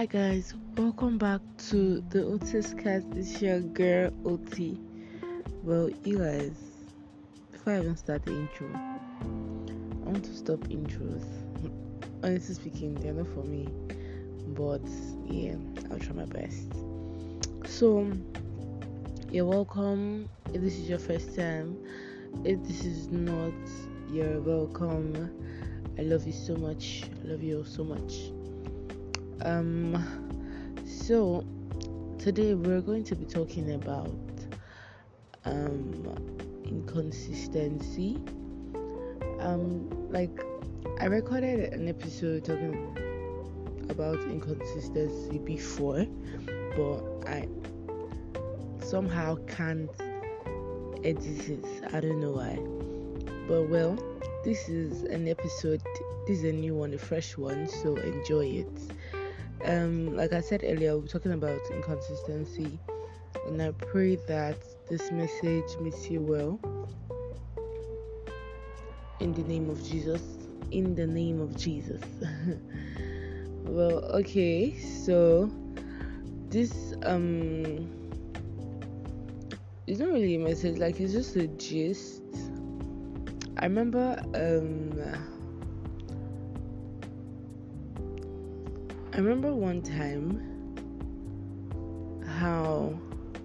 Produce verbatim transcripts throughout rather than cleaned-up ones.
Hi guys, welcome back to the Otis Cast. This is your girl Oti. Well, you guys, before I even start the intro, I want to stop intros. Honestly speaking, they're not for me, but yeah, I'll try my best. So, you're welcome. If this is your first time, if this is not, you're welcome. I love you so much. I love you all so much. Um, so today we're going to be talking about um inconsistency. Um, like I recorded an episode talking about inconsistency before, but I somehow can't edit it. I don't know why. But well, this is an episode. This is a new one, a fresh one. So enjoy it. Um, like I said earlier, we're talking about inconsistency, and I pray that this message meets you well. In the name of Jesus. In the name of Jesus. Well, okay, so this um, it's not really a message. Like it's just a gist. I remember um. I remember one time how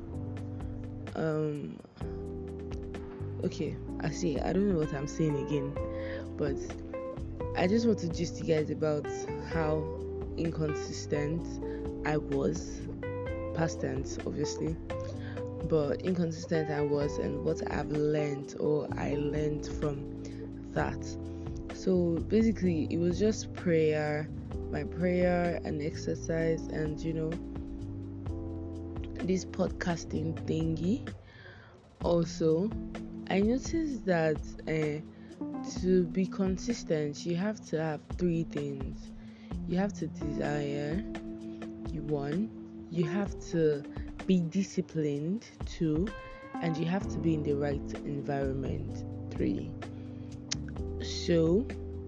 um okay, I see I don't know what I'm saying again, but I just want to gist you guys about how inconsistent I was, past tense obviously, but inconsistent I was and what I've learned or I learned from that. So basically it was just prayer, my prayer and exercise, and you know this podcasting thingy. Also, I noticed that uh, to be consistent you have to have three things. You have to desire, you one, you have to be disciplined, two, and you have to be in the right environment, three. So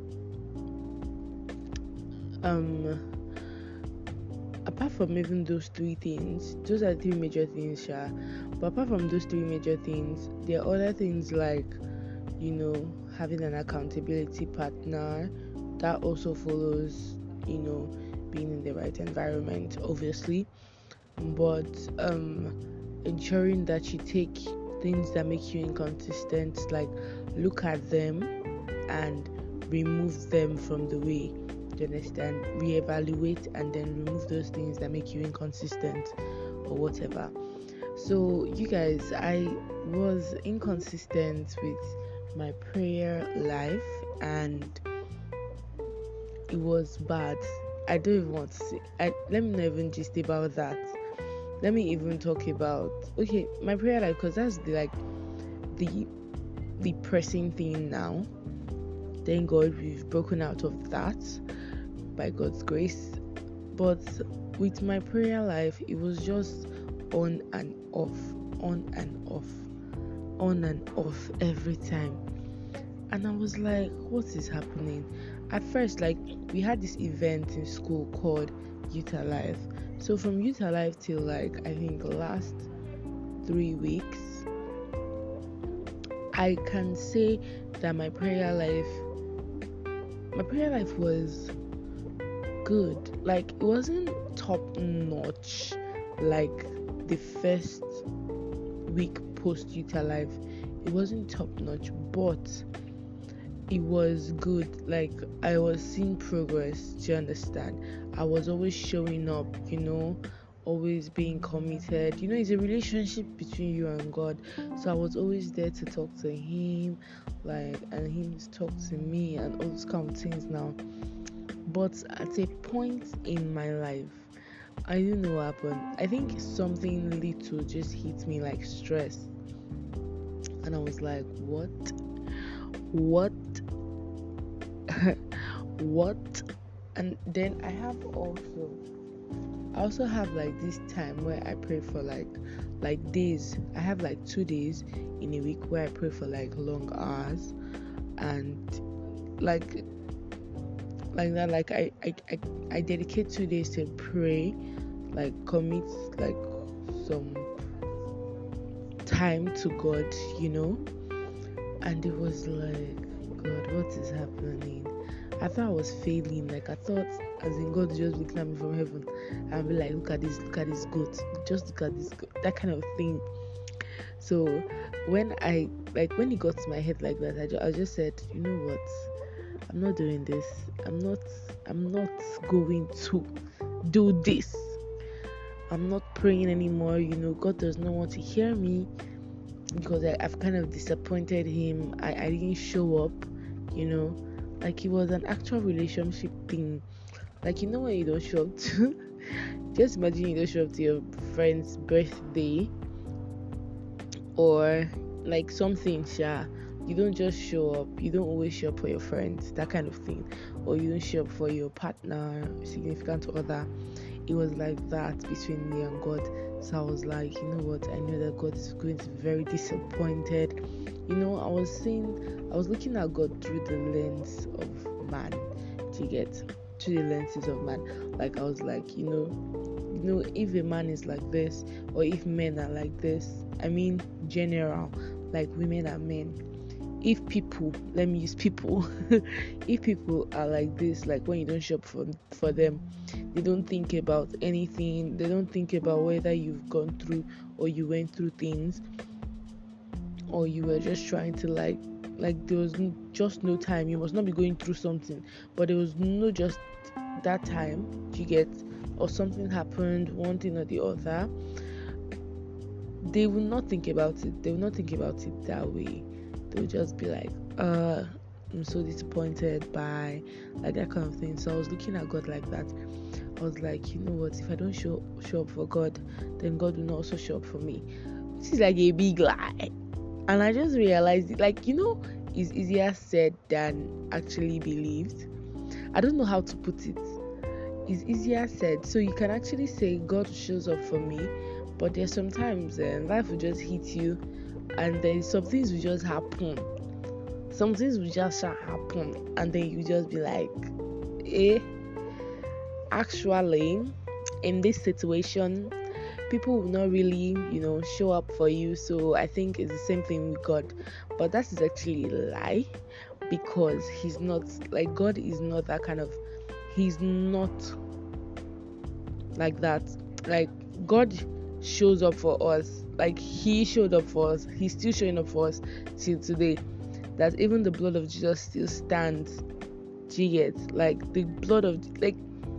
um apart from even those three things, those are three major things, Sha. But apart from those three major things, there are other things like, you know, having an accountability partner. That also follows, you know, being in the right environment, obviously. But um ensuring that you take things that make you inconsistent, like look at them and remove them from the way. You understand? Reevaluate and then remove those things that make you inconsistent or whatever. So you guys, I was inconsistent with my prayer life and it was bad. I don't even want to say I let me not even just about that. Let me even talk about okay, my prayer life, because that's the like the the pressing thing now. Thank God we've broken out of that by God's grace. But with my prayer life, it was just on and off, on and off, on and off every time. And I was like, what is happening? At first, like, we had this event in school called Youth Alive. So from Youth Alive till like, I think last three weeks, I can say that my prayer life, my prayer life was good. Like it wasn't top notch like the first week post Youth Alive. It wasn't top notch, but it was good. Like I was seeing progress. Do you understand? I was always showing up, you know, always being committed. You know, it's a relationship between you and God. So I was always there to talk to him, like, and him to talk to me and all those kind of things now. But at a point in my life, I don't know what happened. I think something little just hit me like stress. And I was like, what? What? What? And then I have also, I also have like this time where I pray for like, like days. I have like two days in a week where I pray for like long hours. And like, like that. Like I, I, I, I dedicate two days to pray, like commit like some time to God, you know. And it was like, God, what is happening? I thought I was failing. Like I thought, as in God just looking at me from heaven and be like, look at this, look at this goat, just look at this goat, that kind of thing. So when I like when it got to my head like that, I, ju- I just said, you know what? I'm not doing this. I'm not. I'm not going to do this. I'm not praying anymore. You know, God does not want to hear me because I, I've kind of disappointed Him. I, I didn't show up. You know, like it was an actual relationship thing. Like, you know, when you don't show up to, just imagine you don't show up to your friend's birthday or like something, yeah. You don't just show up. You don't always show up for your friends, that kind of thing. Or you don't show up for your partner, significant other. It was like that between me and God. So I was like, you know what? I know that God is going to be very disappointed. You know, I was seeing, I was looking at God through the lens of man. Do you get? Through the lenses of man. Like I was like, you know, you know, if a man is like this, or if men are like this, I mean, general, like women are men. If people, let me use people, if people are like this, like when you don't shop for for them, they don't think about anything. They don't think about whether you've gone through or you went through things, or you were just trying to like, like there was just no time. You must not be going through something, but there was no just that time. You get, or something happened, one thing or the other. They will not think about it. They will not think about it that way. They'll just be like, uh, I'm so disappointed by, like that kind of thing. So I was looking at God like that. I was like, you know what? If I don't show show up for God, then God will not also show up for me. This is like a big lie. And I just realized it. Like, you know, it's easier said than actually believed. I don't know how to put it. It's easier said. So you can actually say God shows up for me, but there's sometimes uh, life will just hit you. And then some things will just happen. Some things will just happen. And then you just be like, eh, actually, in this situation, people will not really, you know, show up for you. So I think it's the same thing with God. But that is actually a lie. Because He's not, like, God is not that kind of, He's not like that. Like, God shows up for us. Like He showed up for us. He's still showing up for us till today. That even the blood of Jesus still stands. Do you get? Like the blood of, like,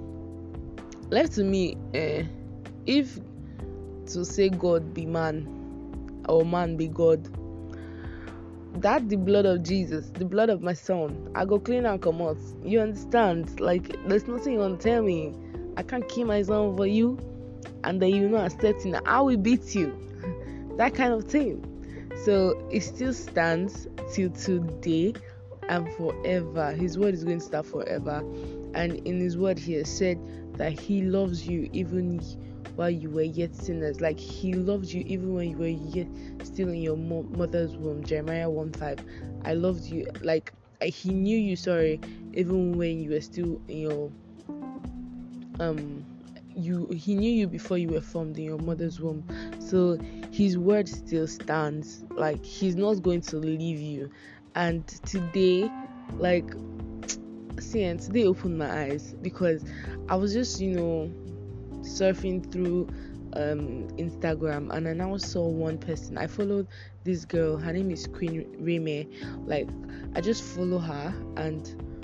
left to me, eh, if to say God be man or man be God, that the blood of Jesus, the blood of my son, I go clean and come out. You understand? Like there's nothing you want to tell me. I can't kill my son for you, and then you know I'm starting. I will beat you. That kind of thing. So it still stands till today and forever. His word is going to stand forever. And in His word He has said that He loves you even while you were yet sinners. Like He loved you even when you were yet still in your mo- mother's womb. Jeremiah one five. I loved you. Like He knew you, sorry, even when you were still in your um you He knew you before you were formed in your mother's womb. So His word still stands. Like He's not going to leave you. And today, like, see, and today opened my eyes because I was just, you know, surfing through um Instagram, and I now saw one person. I followed this girl. Her name is Queen Reme. Like I just follow her, and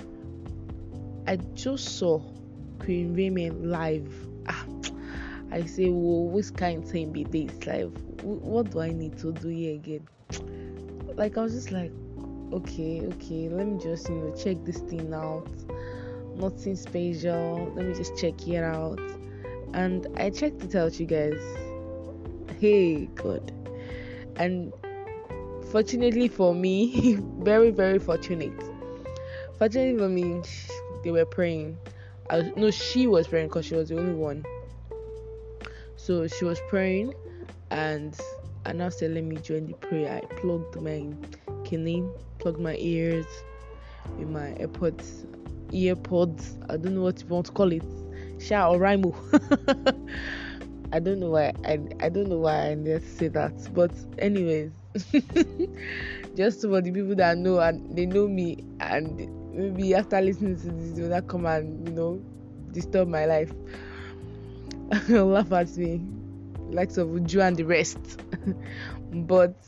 I just saw Queen Reme live. Ah, I say, whoa, which kind of thing be this? Like, what do I need to do here again? Like, I was just like, okay, okay, let me just, you know, check this thing out. Nothing special. Let me just check it out. And I checked it out, you guys. Hey, God. And fortunately for me, very, very fortunate. Fortunately for me, they were praying. I was, no, she was praying because she was the only one. So she was praying, and I now said, let me join the prayer. I plugged my kidney, plugged my ears with my AirPods, earpods. I don't know what you want to call it, Sha or Rimo. I don't know why I I don't know why I need to say that, but anyways, just for the people that know and they know me, and maybe after listening to this, they will not come and you know disturb my life. Laugh at me, likes of Uju and the rest. But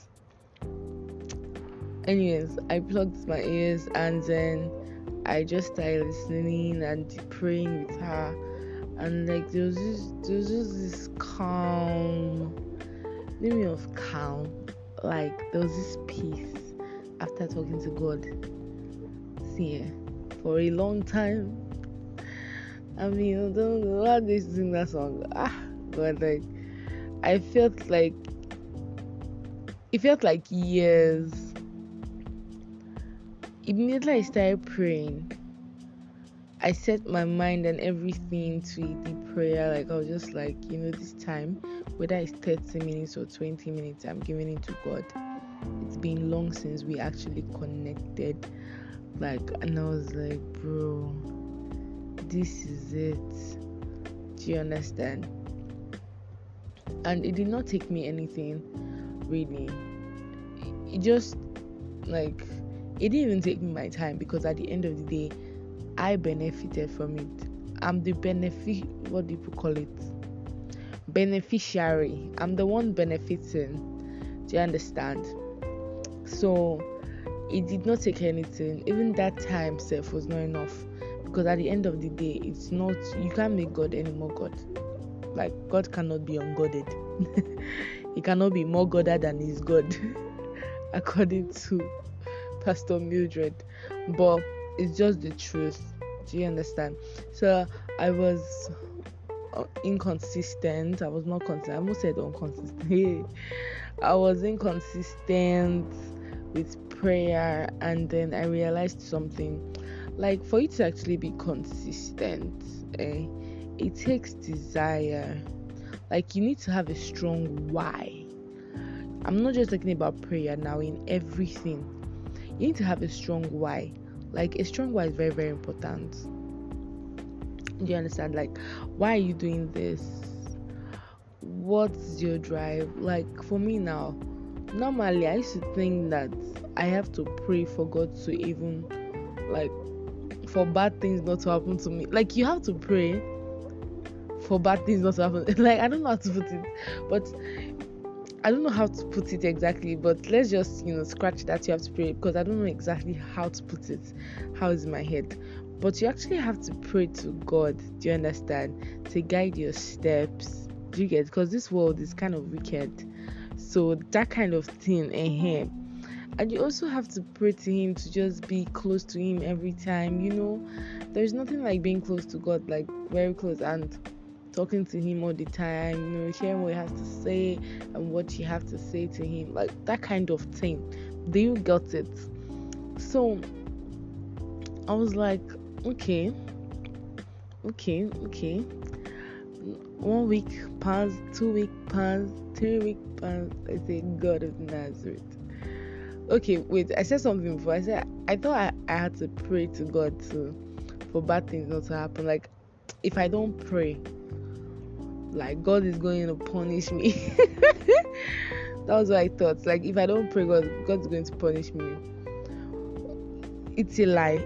anyways, I plugged my ears and then I just started listening and praying with her, and like there was this, there was just this calm, meaning of calm, like there was this peace after talking to God. See, for a long time. I mean, I don't know how they sing that song. Ah, but like, I felt like it felt like years. Immediately I started praying, I set my mind and everything to the prayer. Like I was just like, you know, this time, whether it's thirty minutes or twenty minutes, I'm giving it to God. It's been long since we actually connected. Like, and I was like, bro, this is it. Do you understand? And it did not take me anything, really. It just, like, it didn't even take me my time, because at the end of the day, I benefited from it. I'm the benefit, what do people call it? Beneficiary. I'm the one benefiting. Do you understand? So, it did not take anything. Even that time self was not enough. Because at the end of the day, it's not, you can't make God any more God. Like, God cannot be ungodded. He cannot be more godder than his God. According to Pastor Mildred. But it's just the truth. Do you understand? So I was inconsistent. I was not consistent. I almost said inconsistent. I was inconsistent with prayer, and then I realized something. Like, for you to actually be consistent, eh, it takes desire. Like, you need to have a strong why. I'm not just talking about prayer now, in everything. You need to have a strong why. Like, a strong why is very, very important. Do you understand? Like, why are you doing this? What's your drive? Like, for me now, normally I used to think that I have to pray for God to even, like, for bad things not to happen to me. Like, you have to pray for bad things not to happen. Like, I don't know how to put it, but I don't know how to put it exactly, but let's just, you know, scratch that. You have to pray, because I don't know exactly how to put it, how is in my head. But you actually have to pray to God, do you understand, to guide your steps. Do you get? Because this world is kind of wicked. So that kind of thing, eh? And you also have to pray to him, to just be close to him every time. You know, there's nothing like being close to God, like very close, and talking to him all the time, you know, hearing what he has to say and what you have to say to him, like that kind of thing. Do you get it? So I was like, okay, okay, okay. One week passed, two week passed, three week passed. I said, God of Nazareth. Okay, wait, I said something before. I said I thought I, I had to pray to God to for bad things not to happen. Like, if I don't pray, like, God is going to punish me. That was what I thought. Like, if I don't pray, God, God's going to punish me. It's a lie.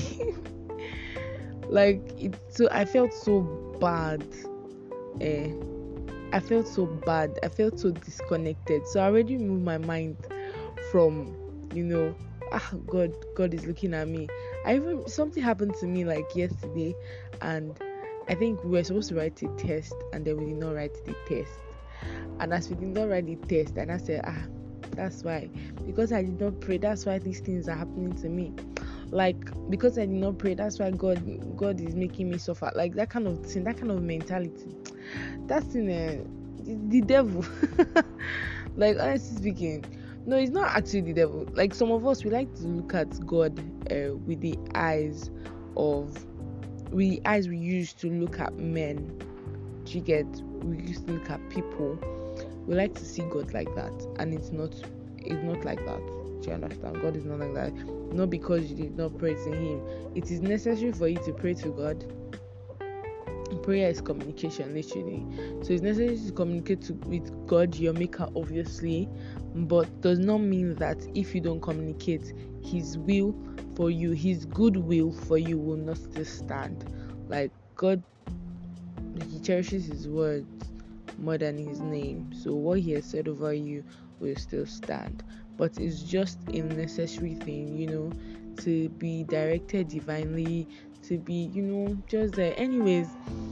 Like, it's so I felt so bad. Eh, I felt so bad. I felt so disconnected. So I already moved my mind from, you know, ah, God, God is looking at me. I even something happened to me like yesterday, and I think we were supposed to write a test, and then we did not write the test. And as we did not write the test, and I said, ah, that's why. Because I did not pray, that's why these things are happening to me. Like, because I did not pray, that's why God God is making me suffer. Like, that kind of thing, that kind of mentality. That's in a, the, the devil. Like, honestly speaking, no, it's not actually the devil. Like, some of us, we like to look at God uh, with the eyes of with the eyes we used to look at men. Do you get? We used to look at people. We like to see God like that, and it's not. It's not like that. Do you understand? God is not like that. not because you did not pray to him. It is necessary for you to pray to God. Prayer is communication, literally. So it's necessary to communicate to, with God, your maker, obviously, but does not mean that if you don't communicate, his will for you, his good will for you will not still stand. Like, God, he cherishes his words more than his name, so what he has said over you will still stand. But it's just a necessary thing, you know, to be directed divinely, to be, you know, just there. Anyways,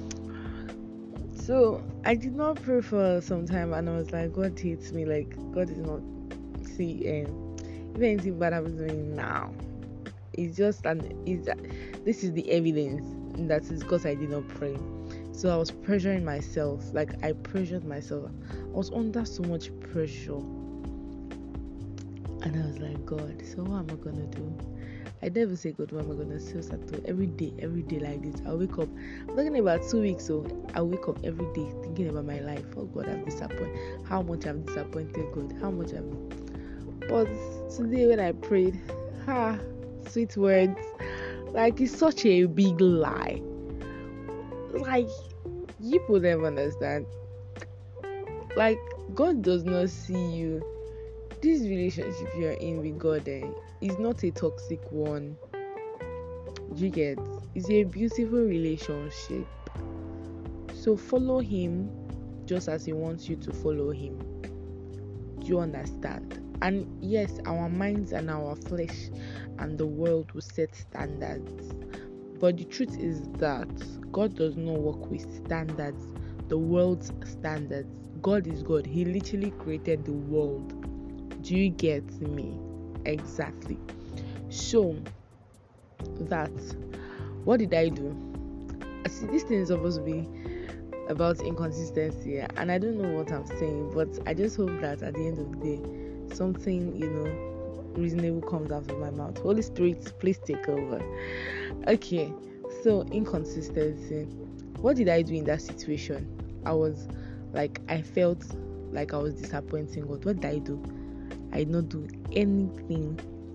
so I did not pray for some time, and I was like, God hates me. Like, God is not. See, um, if anything bad happens to me now, it's just an. Is that this is the evidence that is because I did not pray. So I was pressuring myself. Like, I pressured myself. I was under so much pressure, and I was like, God, so what am I gonna do? I never say, God, what am I gonna say? So every day, every day like this, I wake up. I'm talking about two weeks, so I wake up every day thinking about my life. Oh God, I've disappointed. How much I've disappointed God? How much I've. But today when I prayed, ha, sweet words. Like, it's such a big lie. Like, you people never understand. Like, God does not see you. This relationship you're in with God, eh, is not a toxic one. You get? It's a beautiful relationship. So follow him just as he wants you to follow him. Do you understand? And yes, our minds and our flesh and the world will set standards. But the truth is that God does not work with standards, the world's standards. God is God. He literally created the world. Do you get me? Exactly. So that, what did I do? See, this thing is supposed to be about inconsistency, and I don't know what I'm saying, but I just hope that at the end of the day, something, you know, reasonable comes out of my mouth. Holy Spirit, please take over. Okay, so inconsistency. What did I do in that situation? I was like, I felt like I was disappointing God. What did I do? I did not do anything.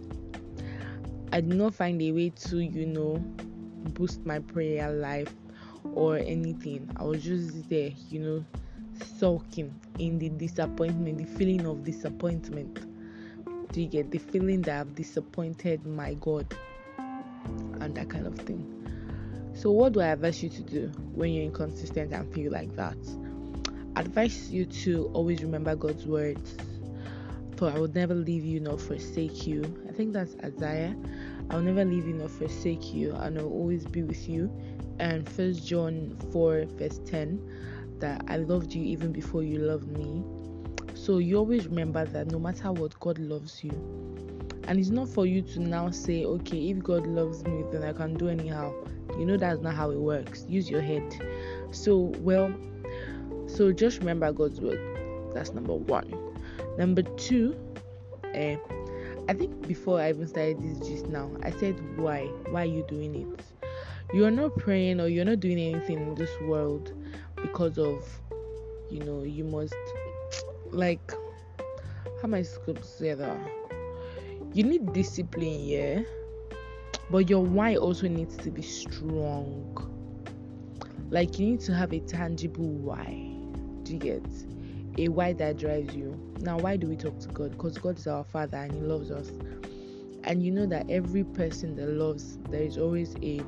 I did not find a way to, you know, boost my prayer life or anything. I was just there, you know, sulking in the disappointment, the feeling of disappointment. Do you get the feeling that I've disappointed my God and that kind of thing? So what do I advise you to do when you're inconsistent and feel like that? I advise you to always remember God's words. For I will never leave you nor forsake you. I think that's Isaiah. I will never leave you nor forsake you, and I will always be with you. And First John four verse ten, that I loved you even before you loved me. So you always remember that no matter what, God loves you. And it's not for you to now say, okay, if God loves me, then I can do anyhow. You know that's not how it works. Use your head. So, well, so just remember God's word. That's number one. Number two, eh, I think before I even started this just now, I said, why? Why are you doing it? You're not praying or you're not doing anything in this world because of, you know, you must, like, how am I supposed to say that? You need discipline, yeah? But your why also needs to be strong. Like, you need to have a tangible why. Do you get? A why that drives you. Now, why do we talk to God? Because God is our Father and He loves us. And you know that every person that loves, there is always a,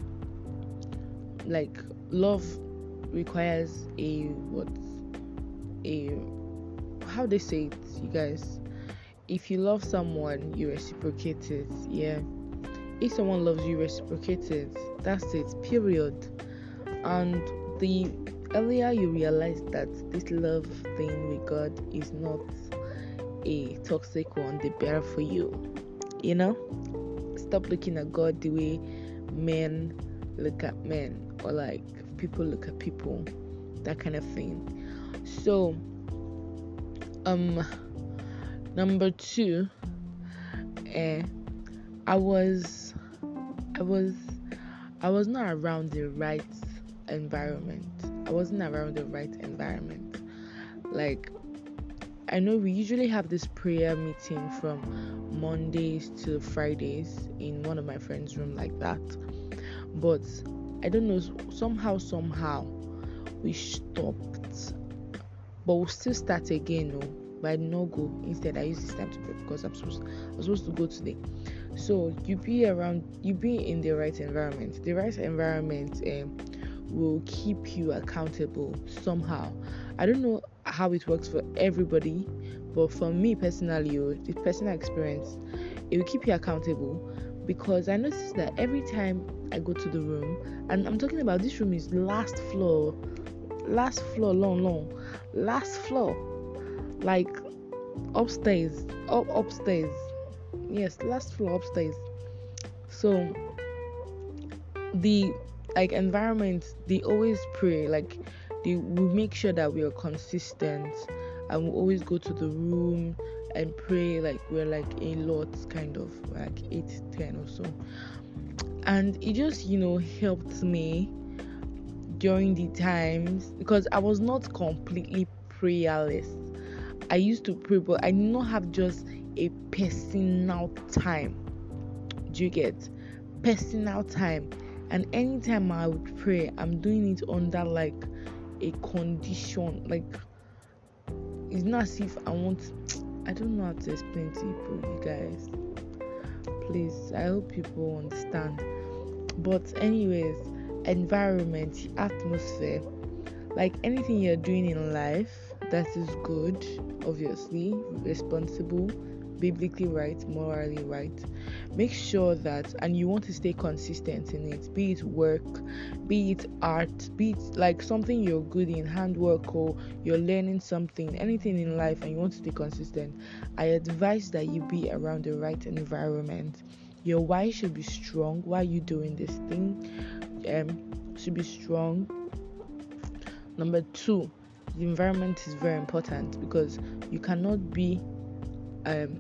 like, love requires a, what, a, how they say it, you guys? If you love someone, you reciprocate it, yeah? If someone loves you, reciprocate it. That's it, period. And the earlier you realize that this love thing with God is not a toxic one, the better for you. You know? Stop looking at God the way men look at men, or like people look at people, that kind of thing. So, um, number two, eh, I was, I was, I was not around the right environment. I wasn't around the right environment. Like, I know we usually have this prayer meeting from Mondays to Fridays in one of my friends' room like that. But I don't know, somehow, somehow we stopped. But we'll still start again, no. But I did not go. Instead, I use this time to pray because I'm supposed I was supposed to go today. So you be around, you be in the right environment. The right environment um, will keep you accountable somehow. I don't know how it works for everybody, but for me personally, or the personal experience, it will keep you accountable because I noticed that every time I go to the room, and I'm talking about this room is last floor, last floor, long, long, last floor, like upstairs, up upstairs, yes, last floor upstairs. So the like environment, they always pray, like they will make sure that we are consistent, and we always go to the room and pray like we're like a lot, kind of like eight ten or so. And it just, you know, helped me during the times because I was not completely prayerless. I used to pray, but I did not have just a personal time. Do you get personal time? And anytime I would pray, I'm doing it under like a condition. Like it's not as if I want. I don't know how to explain to people, you guys. Please, I hope people understand. But anyways, environment, atmosphere, like anything you're doing in life that is good, obviously responsible, biblically right, morally right, make sure that, and you want to stay consistent in it, be it work, be it art, be it like something you're good in, handwork, or you're learning something, anything in life, and you want to stay consistent, I advise that you be around the right environment. Your why should be strong. Why are you doing this thing? Um, should be strong. Number two, the environment is very important because you cannot be um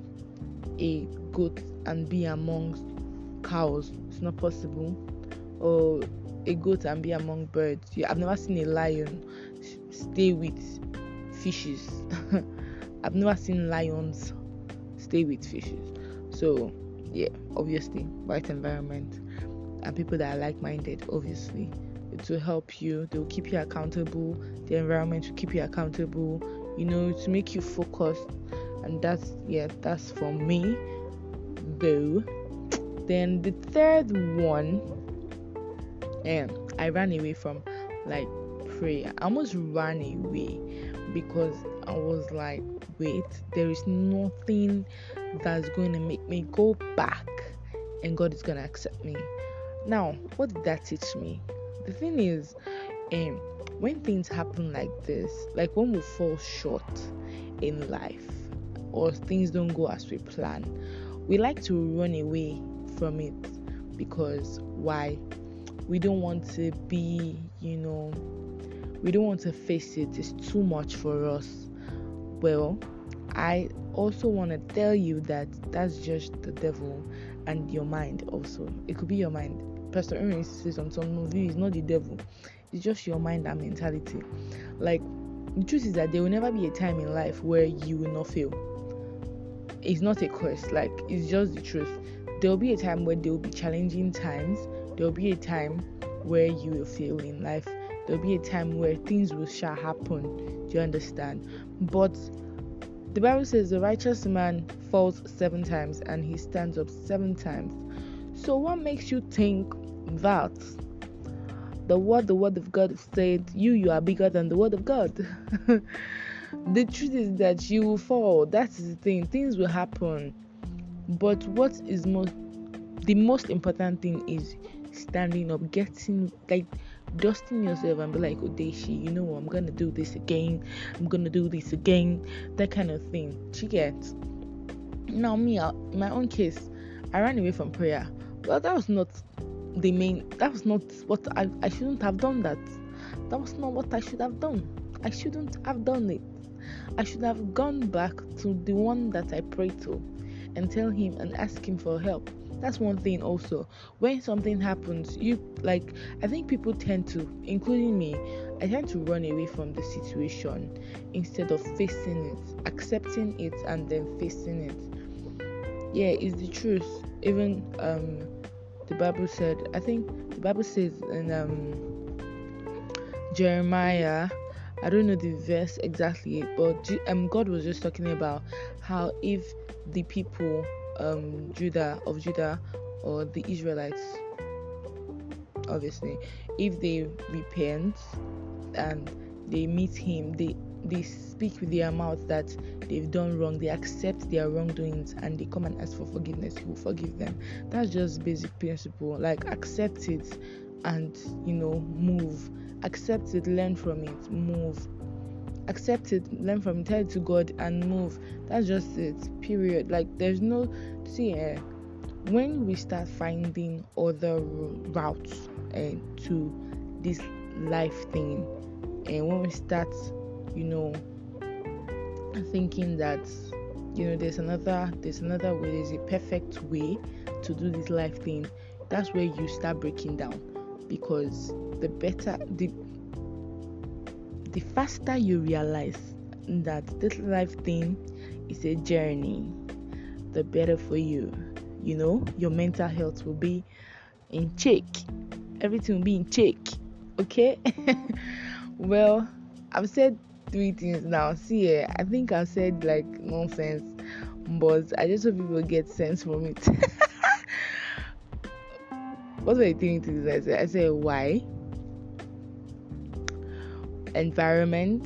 a goat and be amongst cows. It's not possible. Or a goat and be among birds. Yeah, I've never seen a lion stay with fishes. I've never seen lions stay with fishes. So yeah, obviously right environment and people that are like-minded, obviously it will help you. They will keep you accountable. The environment will keep you accountable, you know, to make you focused. And that's yeah that's for me though. Then the third one, um I ran away from like prayer. I almost ran away because I was like, wait, there is nothing that's going to make me go back and God is going to accept me. Now, what did that teach me? The thing is, um when things happen like this, like when we fall short in life or things don't go as we plan, we like to run away from it because why? We don't want to be, you know, we don't want to face it. It's too much for us. Well, I also want to tell you that that's just the devil and your mind also. It could be your mind. Pastor Aaron says on some movie, it's not the devil. It's just your mind and mentality. Like, the truth is that there will never be a time in life where you will not fail. It's not a curse. Like, it's just the truth. There will be a time where there will be challenging times. There will be a time where you will fail in life. There will be a time where things will shall happen. Do you understand? But the Bible says the righteous man falls seven times and he stands up seven times. So what makes you think that the word the word of God said, you you are bigger than the word of God? The truth is that you will fall. That is the thing. Things will happen. But what is most the most important thing is standing up, getting like dusting yourself and be like, Odeshi, you know what, I'm gonna do this again, I'm gonna do this again, that kind of thing. She gets. Now me, uh, in my own case, I ran away from prayer. Well, that was not the main, that was not what I, I shouldn't have done that. That was not what I should have done. I shouldn't have done it. I should have gone back to the one that I prayed to and tell him and ask him for help. That's one thing also. When something happens, you like I think people tend to, including me, I tend to run away from the situation instead of facing it, accepting it and then facing it. Yeah, it's the truth. Even um the Bible said, I think the Bible says in um Jeremiah, I don't know the verse exactly, but um God was just talking about how if the people um Judah of Judah or the Israelites, obviously, if they repent and they meet him, they they speak with their mouth that they've done wrong, they accept their wrongdoings and they come and ask for forgiveness, he will forgive them. That's just basic principle. Like, accept it and, you know, move. Accept it, learn from it, move. Accept it, learn from it, tell it to God and move. That's just it, period. Like, there's no, see, eh, when we start finding other routes uh, to this life thing, and when we start, you know, thinking that, you know, there's another there's another way, there's a perfect way to do this life thing, that's where you start breaking down. Because the better the the faster you realize that this life thing is a journey, the better for you. You know, your mental health will be in check, everything will be in check. Okay. Well, I've said three things now. See, yeah, I think I've said like nonsense, but I just hope people get sense from it. What were the three things I said? I said why, environment,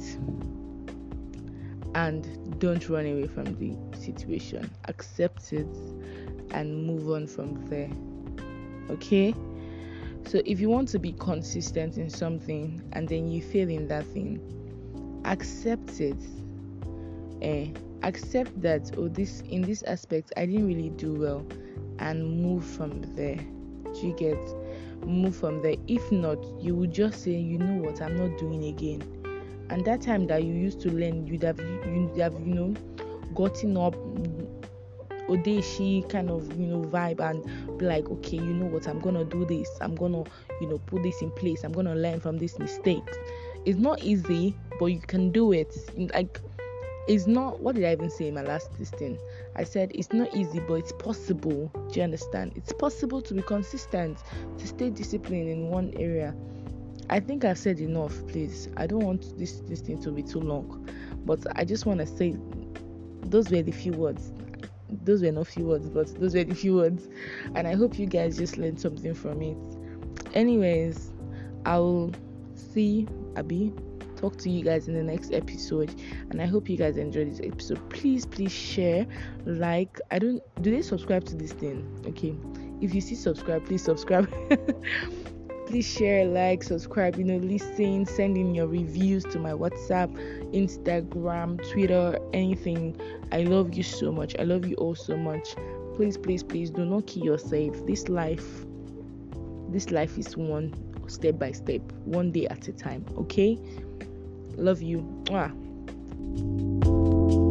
and don't run away from the situation. Accept it and move on from there. Okay? So if you want to be consistent in something and then you fail in that thing, accept it. Eh, accept that, oh, this in this aspect I didn't really do well, and move from there. Do you get? Move from there. If not, you would just say, you know what, I'm not doing again. And that time that you used to learn, you'd have you'd have you know gotten up Odeshi kind of, you know, vibe and be like, okay, you know what, I'm gonna do this, I'm gonna, you know, put this in place, I'm gonna learn from these mistakes. It's not easy, but you can do it. Like, it's not, what did I even say in my last listing? I said it's not easy, but it's possible. Do you understand? It's possible to be consistent, to stay disciplined in one area. I think I've said enough, please. I don't want this, this thing to be too long, but I just want to say those were the few words. Those were not few words, but those were the few words. And I hope you guys just learned something from it. Anyways, I'll see Abby. Talk to you guys in the next episode, and I hope you guys enjoyed this episode. Please, please share, like. I don't do they subscribe to this thing? Okay, if you see subscribe, please subscribe. Please share, like, subscribe, you know, listen, send in your reviews to my WhatsApp, Instagram, Twitter, anything. I love you so much. I love you all so much. Please, please, please do not kill yourself. This life, this life is one step by step, one day at a time. Okay? Love you. Mwah.